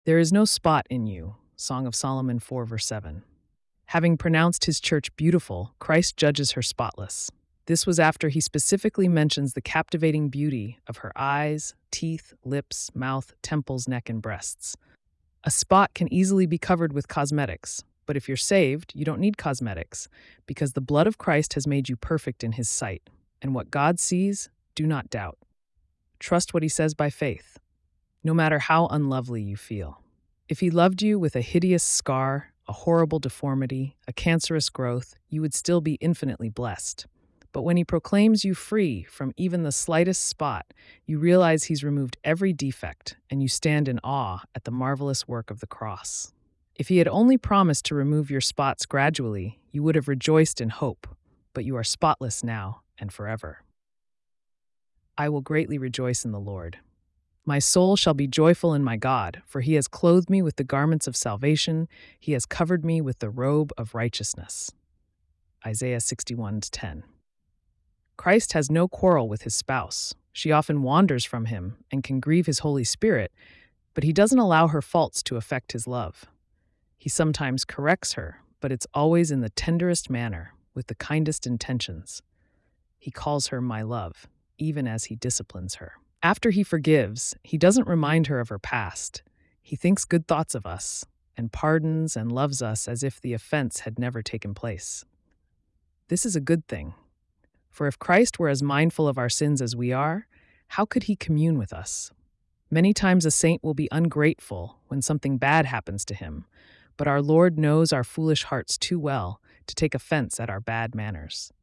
There is no spot in you. Song of Solomon 4, verse 7. Having pronounced his church beautiful, Christ judges her spotless. This was after he specifically mentions the captivating beauty of her eyes, teeth, lips, mouth, temples, neck, and breasts. A spot can easily be covered with cosmetics, but if you're saved, you don't need cosmetics, because the blood of Christ has made you perfect in his sight. And what God sees, do not doubt. Trust what he says by faith, no matter how unlovely you feel. If he loved you with a hideous scar, a horrible deformity, a cancerous growth, you would still be infinitely blessed. But when he proclaims you free from even the slightest spot, you realize he's removed every defect, and you stand in awe at the marvelous work of the cross. If he had only promised to remove your spots gradually, you would have rejoiced in hope, but you are spotless now and forever. I will greatly rejoice in the Lord. My soul shall be joyful in my God, for he has clothed me with the garments of salvation, he has covered me with the robe of righteousness. Isaiah 61:10. Christ has no quarrel with his spouse. She often wanders from him and can grieve his Holy Spirit, but he doesn't allow her faults to affect his love. He sometimes corrects her, but it's always in the tenderest manner, with the kindest intentions. He calls her my love, even as he disciplines her. After he forgives, he doesn't remind her of her past. He thinks good thoughts of us, and pardons and loves us as if the offense had never taken place. This is a good thing. For if Christ were as mindful of our sins as we are, how could he commune with us? Many times a saint will be ungrateful when something bad happens to him, but our Lord knows our foolish hearts too well to take offense at our bad manners.